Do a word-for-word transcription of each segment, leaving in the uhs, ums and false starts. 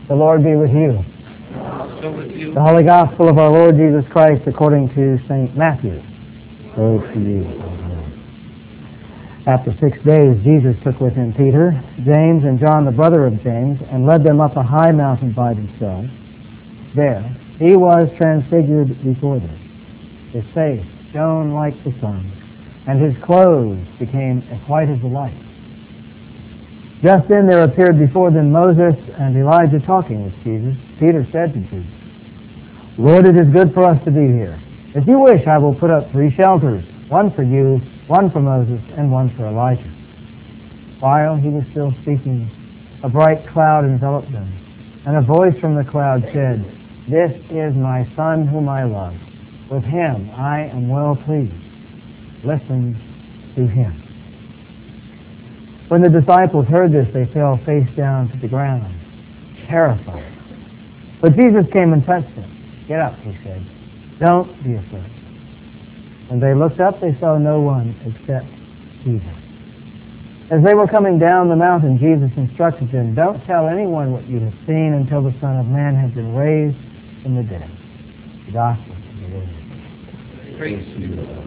The Lord be with you. Also with you. The Holy Gospel of our Lord Jesus Christ according to Saint Matthew. Praise to you, O Lord. After six days, Jesus took with him Peter, James, and John, the brother of James, and led them up a high mountain by themselves. There he was transfigured before them. His face shone like the sun, and his clothes became as white as the light. Just then there appeared before them Moses and Elijah talking with Jesus. Peter said to Jesus, Lord, it is good for us to be here. If you wish, I will put up three shelters, one for you, one for Moses, and one for Elijah. While he was still speaking, a bright cloud enveloped them, and a voice from the cloud said, This is my Son whom I love. With him I am well pleased. Listen to him. When the disciples heard this, they fell face down to the ground, terrified. But Jesus came and touched them. Get up, he said. Don't be afraid. When they looked up, they saw no one except Jesus. As they were coming down the mountain, Jesus instructed them, Don't tell anyone what you have seen until the Son of Man has been raised from the dead. The Gospel of the Lord. Praise to you, Lord.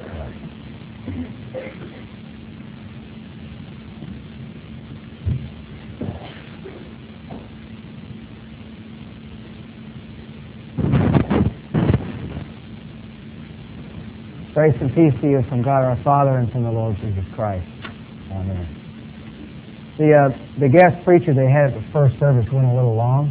Grace and peace to you from God our Father and from the Lord Jesus Christ. Amen. The uh, the guest preacher they had at the first service went a little long.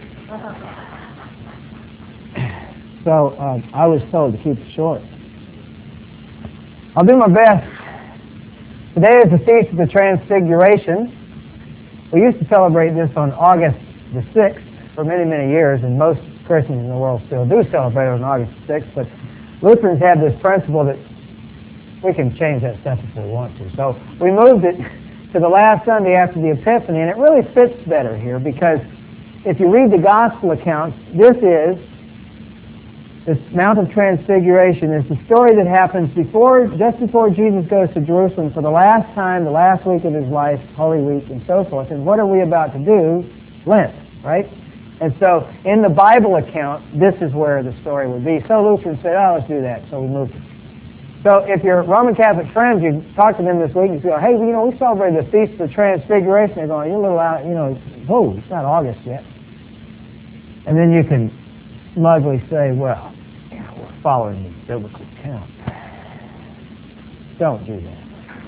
So uh, I was told to keep it short. I'll do my best. Today is the Feast of the Transfiguration. We used to celebrate this on August the sixth for many, many years, and most Christians in the world still do celebrate it on August the sixth, but Lutherans have this principle that we can change that stuff if we want to. So we moved it to the last Sunday after the Epiphany, and it really fits better here because if you read the Gospel accounts, this is, this Mount of Transfiguration is the story that happens before, just before Jesus goes to Jerusalem for the last time, the last week of his life, Holy Week, and so forth. And what are we about to do? Lent, right? And so, in the Bible account, this is where the story would be. So Lutherans said, oh, let's do that. So we moved it. So if you're Roman Catholic friends, you talk to them this week and you go, hey, you know, we celebrated the Feast of the Transfiguration. They're going, you're a little out, you know, oh, it's not August yet. And then you can smugly say, well, yeah, we're following the biblical account. Don't do that.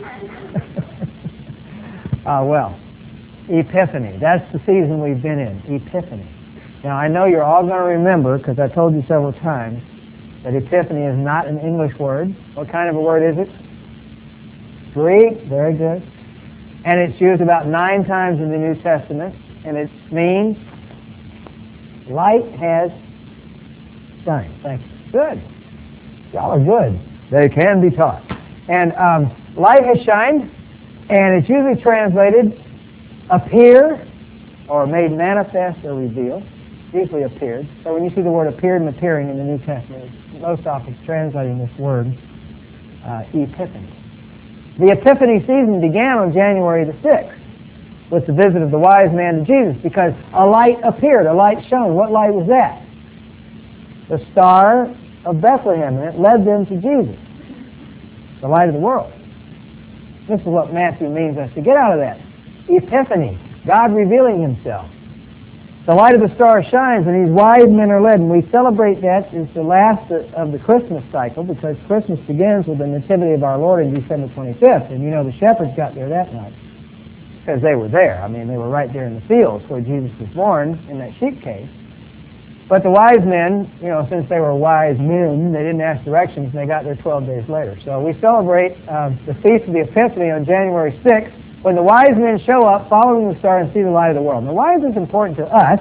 Ah, uh, well, Epiphany. That's the season we've been in, Epiphany. Now, I know you're all going to remember, because I told you several times, that Epiphany is not an English word. What kind of a word is it? Greek. Very good. And it's used about nine times in the New Testament, and it means light has shined. Thank you. Good. Y'all are good. They can be taught. And um, light has shined, and it's usually translated appear, or made manifest or revealed. Usually appeared. So when you see the word appeared and appearing in the New Testament, it's most often translating this word uh, Epiphany. The Epiphany season began on January the sixth with the visit of the wise man to Jesus because a light appeared, a light shone. What light was that? The star of Bethlehem, and it led them to Jesus, the light of the world. This is what Matthew means us to get out of that. Epiphany, God revealing himself. The light of the star shines, and these wise men are led, and we celebrate that. It's the last of the Christmas cycle, because Christmas begins with the Nativity of our Lord on December twenty-fifth, and you know the shepherds got there that night, because they were there. I mean, they were right there in the fields where Jesus was born, in that sheep cave. But the wise men, you know, since they were wise men, they didn't ask directions, and they got there twelve days later. So we celebrate uh, the Feast of the Epiphany on January sixth, when the wise men show up following the star and see the light of the world. Now, why is this important to us?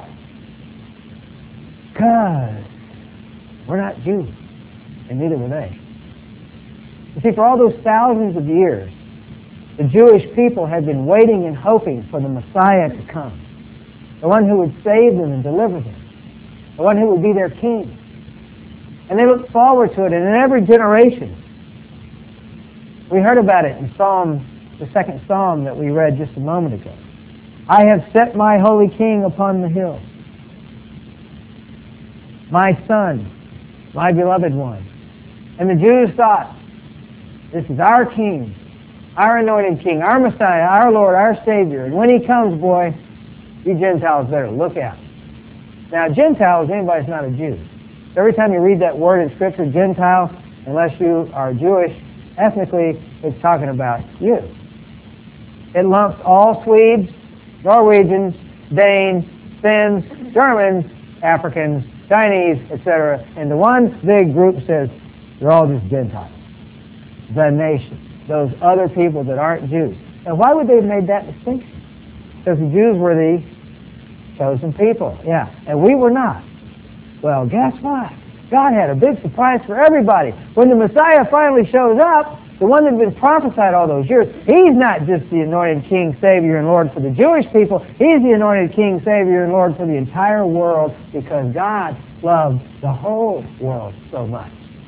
Because we're not Jews, and neither were they. You see, for all those thousands of years, the Jewish people had been waiting and hoping for the Messiah to come, the one who would save them and deliver them, the one who would be their king. And they looked forward to it, and in every generation, we heard about it in Psalm the second Psalm that we read just a moment ago. I have set my holy king upon the hill. my Son, my beloved one. And the Jews thought, this is our King, our anointed King, our Messiah, our Lord, our Savior. And when He comes, boy, you Gentiles better look out. Now, Gentile is anybody that's not a Jew. So every time you read that word in Scripture, Gentile, unless you are Jewish, ethnically, it's talking about you. It lumps all Swedes, Norwegians, Danes, Finns, Germans, Africans, Chinese, et cetera, into one big group. Says they're all just Gentiles. The nation. Those other people that aren't Jews. Now, why would they have made that distinction? Because the Jews were the chosen people. Yeah, and we were not. Well, guess what? God had a big surprise for everybody. When the Messiah finally shows up, the one that had been prophesied all those years, He's not just the anointed King, Savior, and Lord for the Jewish people. He's the anointed King, Savior, and Lord for the entire world, because God loved the whole world so much.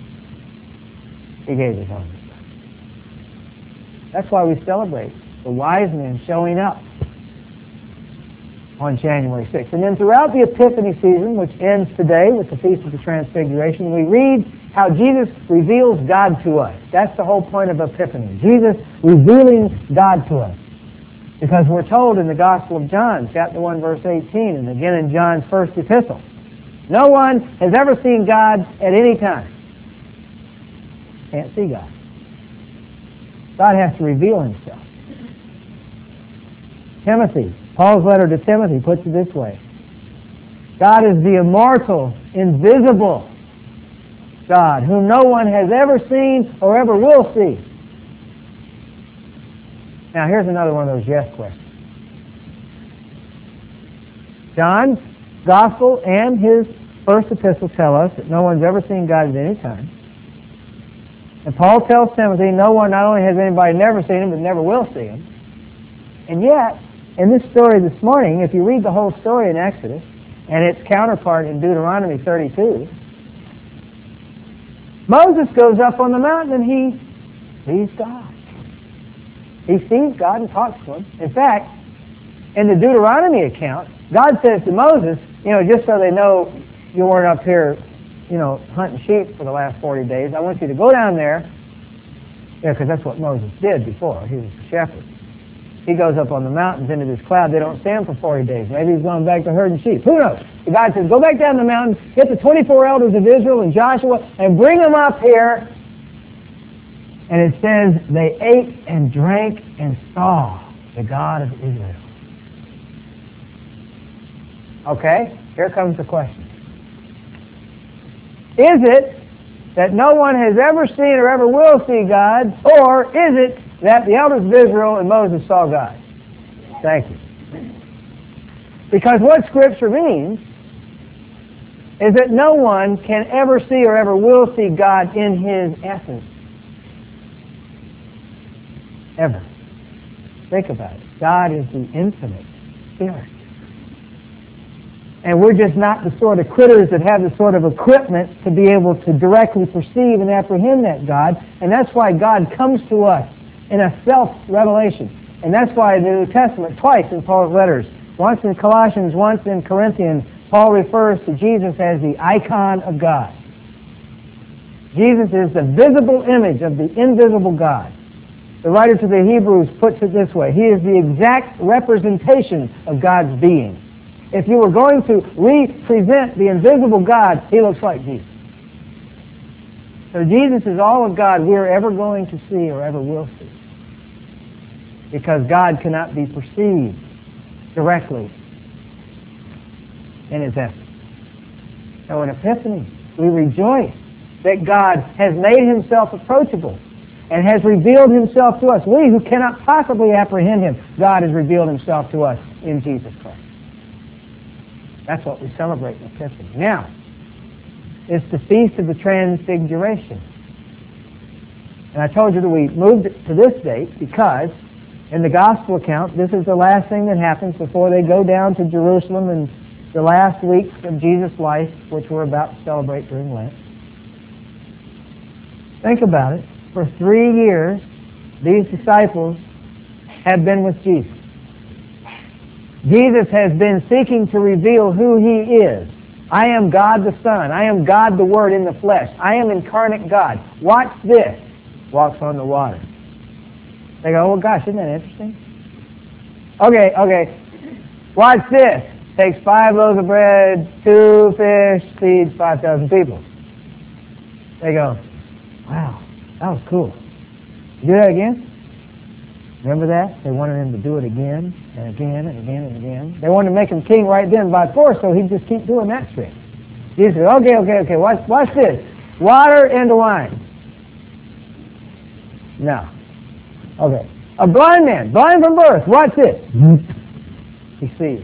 He gave His only Son. That's why we celebrate the wise men showing up on January sixth. And then throughout the Epiphany season, which ends today with the Feast of the Transfiguration, we read how Jesus reveals God to us. That's the whole point of Epiphany. Jesus revealing God to us. Because we're told in the Gospel of John, chapter one, verse eighteen, and again in John's first epistle, no one has ever seen God at any time. Can't see God. God has to reveal Himself. Timothy, Paul's letter to Timothy puts it this way. God is the immortal, invisible God, whom no one has ever seen or ever will see. Now, here's another one of those yes questions. John's Gospel and his first epistle tell us that no one's ever seen God at any time. And Paul tells Timothy no one, not only has anybody never seen Him, but never will see Him. And yet, in this story this morning, if you read the whole story in Exodus, and its counterpart in Deuteronomy thirty-two, Moses goes up on the mountain and he sees God. He sees God and talks to Him. In fact, in the Deuteronomy account, God says to Moses, you know, just so they know you weren't up here, you know, hunting sheep for the last forty days, I want you to go down there, yeah, because that's what Moses did before. He was a shepherd. He goes up on the mountains into this cloud. They don't see Him for forty days. Maybe He's going back to herding sheep. Who knows? The God says, go back down the mountain, get the twenty-four elders of Israel and Joshua, and bring them up here. And it says, they ate and drank and saw the God of Israel. Okay, here comes the question. Is it that no one has ever seen or ever will see God, or is it that the elders of Israel and Moses saw God? Thank you. Because what Scripture means is that no one can ever see or ever will see God in His essence. Ever. Think about it. God is the infinite Spirit. And we're just not the sort of critters that have the sort of equipment to be able to directly perceive and apprehend that God. And that's why God comes to us in a self-revelation. And that's why in the New Testament, twice in Paul's letters, once in Colossians, once in Corinthians, Paul refers to Jesus as the icon of God. Jesus is the visible image of the invisible God. The writer to the Hebrews puts it this way. He is the exact representation of God's being. If you were going to represent the invisible God, He looks like Jesus. So Jesus is all of God we are ever going to see or ever will see. Because God cannot be perceived directly in His essence. So in Epiphany, we rejoice that God has made Himself approachable and has revealed Himself to us. We who cannot possibly apprehend Him, God has revealed Himself to us in Jesus Christ. That's what we celebrate in Epiphany. Now, it's the Feast of the Transfiguration. And I told you that we moved it to this date because in the Gospel account, this is the last thing that happens before they go down to Jerusalem in the last weeks of Jesus' life, which we're about to celebrate during Lent. Think about it. For three years, these disciples have been with Jesus. Jesus has been seeking to reveal who He is. I am God the Son. I am God the Word in the flesh. I am incarnate God. Watch this. Walks on the water. They go, oh gosh, isn't that interesting? Okay, okay. Watch this. Takes five loaves of bread, two fish, feeds five thousand people. They go, wow, that was cool. Do that again? Remember that? They wanted him to do it again and again and again and again. They wanted to make him king right then by force, so he'd just keep doing that trick. Jesus said, okay, okay, okay, watch, watch this. Water into wine. No. Okay. A blind man, blind from birth, watch this. He sees.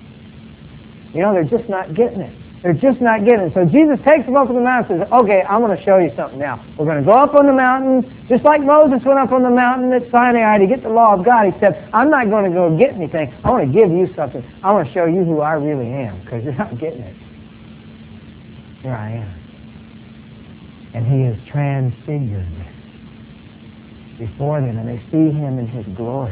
You know, they're just not getting it. They're just not getting it. So Jesus takes them up on the mountain and says, okay, I'm going to show you something now. We're going to go up on the mountain, just like Moses went up on the mountain at Sinai to get the law of God. He said, I'm not going to go get anything. I want to give you something. I want to show you who I really am, because you're not getting it. Here I am. And he is transfigured before them, and they see him in his glory.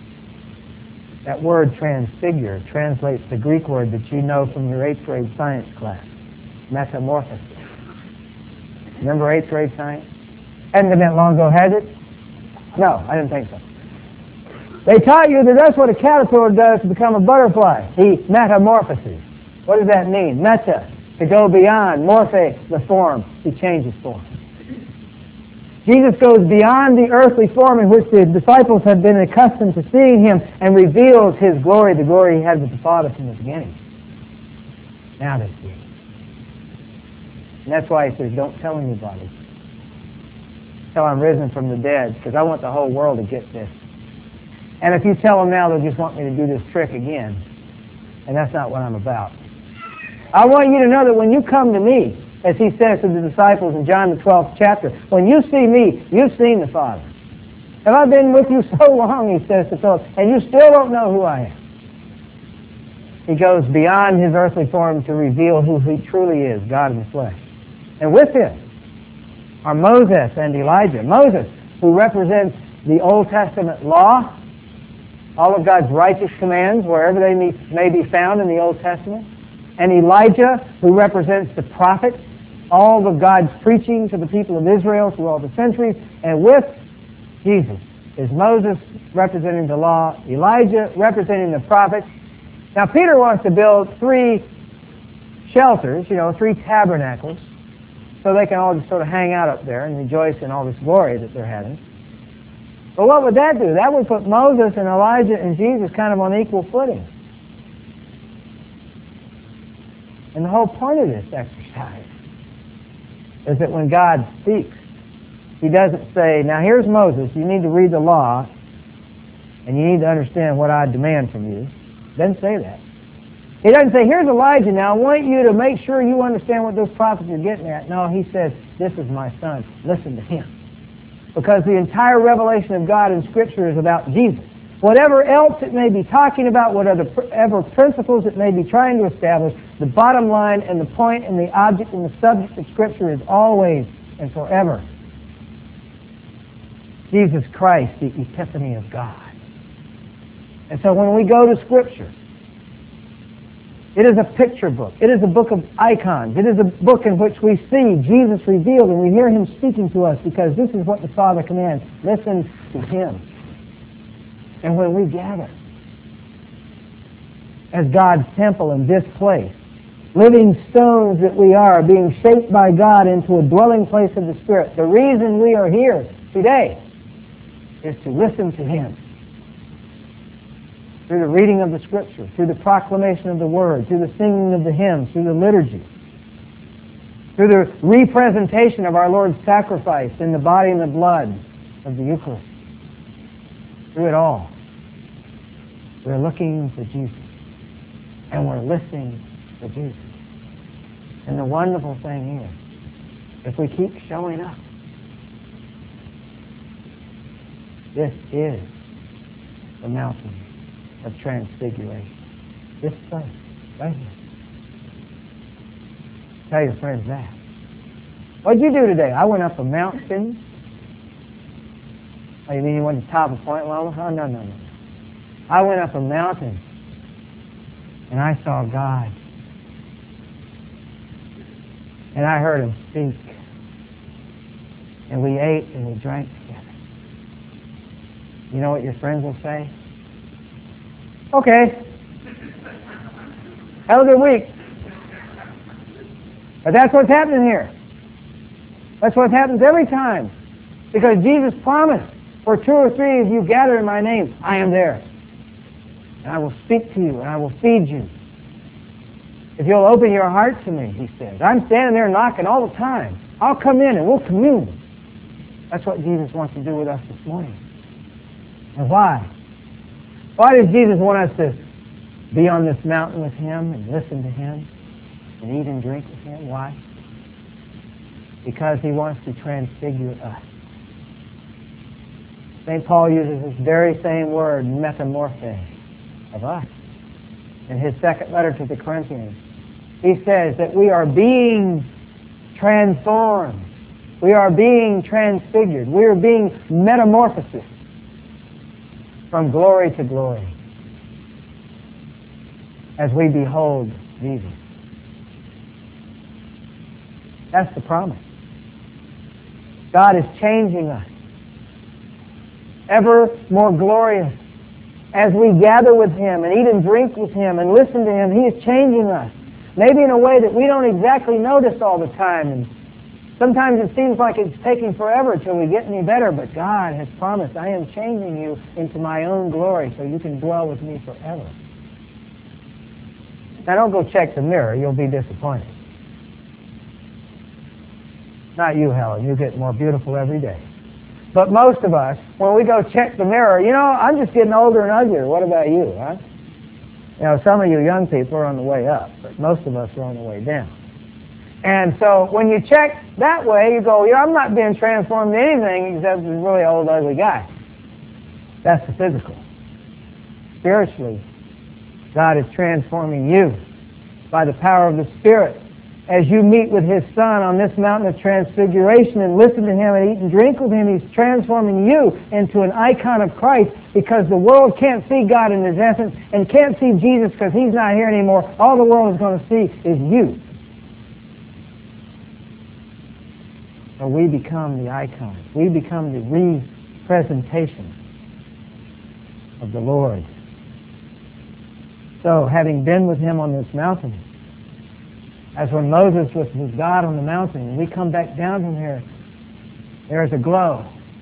That word transfigure translates the Greek word that you know from your eighth grade science class, metamorphosis. Remember eighth grade science? Hadn't been that long ago, has it? No, I didn't think so. They taught you that that's what a caterpillar does to become a butterfly. He metamorphoses. What does that mean? Meta, to go beyond. Morphe, the form. He changes form. Jesus goes beyond the earthly form in which the disciples had been accustomed to seeing him and reveals his glory, the glory he had with the Father from the beginning. Now they see. And that's why he says, don't tell anybody. Tell I'm risen from the dead, because I want the whole world to get this. And if you tell them now, they'll just want me to do this trick again. And that's not what I'm about. I want you to know that when you come to me, as he says to the disciples in John the twelfth chapter, when you see me, you've seen the Father. Have I been with you so long, he says to Philip, and you still don't know who I am? He goes beyond his earthly form to reveal who he truly is, God in the flesh. And with him are Moses and Elijah. Moses, who represents the Old Testament law, all of God's righteous commands, wherever they may be found in the Old Testament. And Elijah, who represents the prophets, all of God's preaching to the people of Israel through all the centuries. And with Jesus is Moses representing the law, Elijah representing the prophets. Now Peter wants to build three shelters, you know, three tabernacles, so they can all just sort of hang out up there and rejoice in all this glory that they're having. But what would that do? That would put Moses and Elijah and Jesus kind of on equal footing. And the whole point of this exercise is that when God speaks, he doesn't say, now here's Moses, you need to read the law, and you need to understand what I demand from you. He doesn't say that. He doesn't say, here's Elijah, now I want you to make sure you understand what those prophets are getting at. No, he says, this is my son, listen to him. Because the entire revelation of God in Scripture is about Jesus. Whatever else it may be talking about, whatever principles it may be trying to establish, the bottom line and the point and the object and the subject of Scripture is always and forever Jesus Christ, the epiphany of God. And so when we go to Scripture, it is a picture book. It is a book of icons. It is a book in which we see Jesus revealed and we hear him speaking to us, because this is what the Father commands. Listen to him. And when we gather as God's temple in this place, living stones that we are, being shaped by God into a dwelling place of the Spirit, the reason we are here today is to listen to him. Through the reading of the Scripture, through the proclamation of the Word, through the singing of the hymns, through the liturgy, through the representation of our Lord's sacrifice in the body and the blood of the Eucharist. Through it all, we're looking to Jesus, and we're listening to Jesus. And the wonderful thing is, if we keep showing up, this is the mountain of transfiguration. This place, right here. Tell your friends that. What'd you do today? I went up a mountain. Oh, you mean you went to top of Point Loma? Oh, no, no, no. I went up a mountain, and I saw God And I heard him speak. And we ate and we drank together. You know what your friends will say? Okay. Have a good week. But that's what's happening here. That's what happens every time. Because Jesus promised, where two or three of you gather in my name, I am there. And I will speak to you and I will feed you. If you'll open your heart to me, he says. I'm standing there knocking all the time. I'll come in and we'll commune. That's what Jesus wants to do with us this morning. And why? Why does Jesus want us to be on this mountain with him and listen to him and eat and drink with him? Why? Because he wants to transfigure us. Saint Paul uses this very same word, metamorphe, of us. In his second letter to the Corinthians, he says that we are being transformed. We are being transfigured. We are being metamorphosis from glory to glory as we behold Jesus. That's the promise. God is changing us ever more glorious. As we gather with him and eat and drink with him and listen to him, he is changing us. Maybe in a way that we don't exactly notice all the time. And sometimes it seems like it's taking forever till we get any better, but God has promised, I am changing you into my own glory so you can dwell with me forever. Now don't go check the mirror. You'll be disappointed. Not you, Helen. You get more beautiful every day. But most of us, when we go check the mirror, you know, I'm just getting older and uglier. What about you, huh? You know, some of you young people are on the way up, but most of us are on the way down. And so when you check that way, you go, you know, I'm not being transformed into anything except this really old, ugly guy. That's the physical. Spiritually, God is transforming you by the power of the Spirit. As you meet with his Son on this mountain of transfiguration and listen to him and eat and drink with him, he's transforming you into an icon of Christ, because the world can't see God in his essence and can't see Jesus because he's not here anymore. All the world is going to see is you. So we become the icon. We become the representation of the Lord. So having been with him on this mountain, as when Moses was with God on the mountain, and we come back down from here, there's a glow.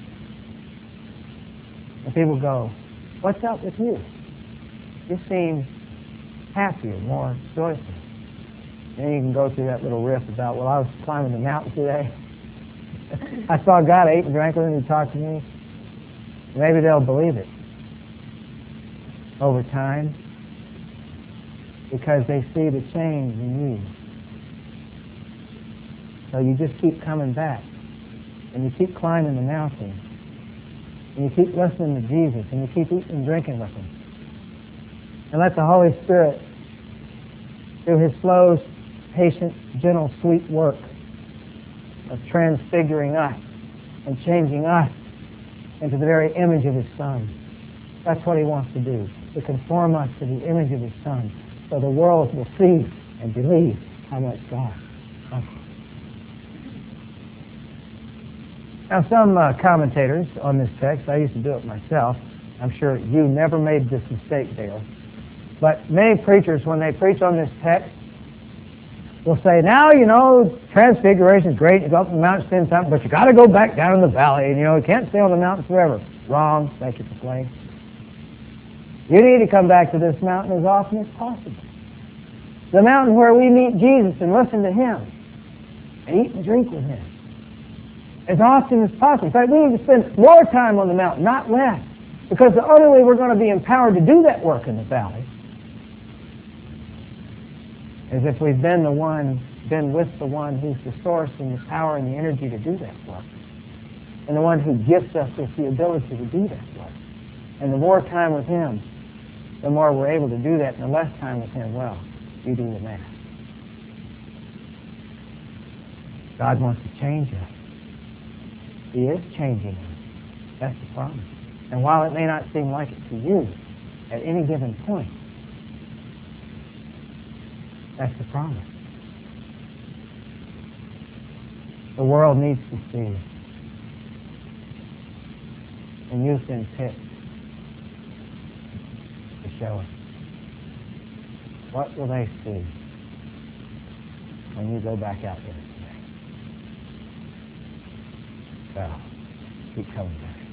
And people go, what's up with you? You seem happier, more joyful. Then you can go through that little riff about, well, I was climbing the mountain today. I saw God, ate and drank with him, he talked to me. Maybe they'll believe it over time because they see the change in you. So you just keep coming back, and you keep climbing the mountain, and you keep listening to Jesus, and you keep eating and drinking with him. And let the Holy Spirit, through his slow, patient, gentle, sweet work of transfiguring us and changing us into the very image of his Son. That's what he wants to do, to conform us to the image of his Son, so the world will see and believe how much God loves us. Now, some uh, commentators on this text, I used to do it myself. I'm sure you never made this mistake, Dale. But many preachers, when they preach on this text, will say, now, you know, transfiguration is great. You go up the mountain, spend something, but you got to go back down in the valley. And, you know, you can't stay on the mountain forever. Wrong. Thank you for playing. You need to come back to this mountain as often as possible. The mountain where we meet Jesus and listen to him and eat and drink with him. As often as possible. In fact, we need to spend more time on the mountain, not less. Because the only way we're going to be empowered to do that work in the valley is if we've been the one, been with the one who's the source and the power and the energy to do that work. And the one who gifts us with the ability to do that work. And the more time with him, the more we're able to do that. And the less time with him, well, you do the math. God wants to change us. He is changing us. That's the promise. And while it may not seem like it to you at any given point, that's the promise. The world needs to see. And you've been picked to show it. What will they see when you go back out there today? Well, keep coming back.